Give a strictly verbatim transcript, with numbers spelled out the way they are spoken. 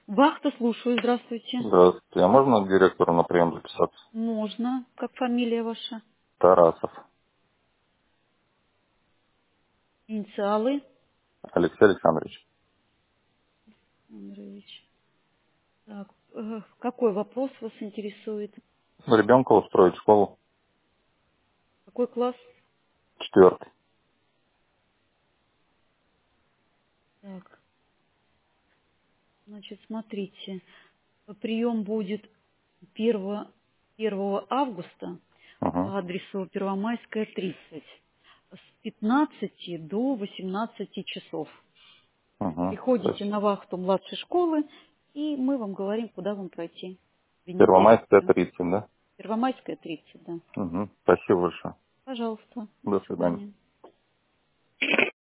Вахта, слушаю. Здравствуйте. Здравствуйте. А можно к директору на прием записаться? Можно. Как фамилия ваша? Тарасов. Инициалы? Алексей Александрович. Андреевич. Так, э, какой вопрос вас интересует? Ребенка устроить в школу. Какой класс? Четвертый. Так, значит, смотрите. Прием будет первого первого августа Угу. по адресу Первомайская, тридцать. С пятнадцати до восемнадцати часов. Угу. Приходите на вахту младшей школы, и мы вам говорим, куда вам пройти. Первомайская Венедиктовскую. тридцать, да? Первомайская, тридцать, да. Угу. Спасибо большое. Пожалуйста. До До свидания. свидания.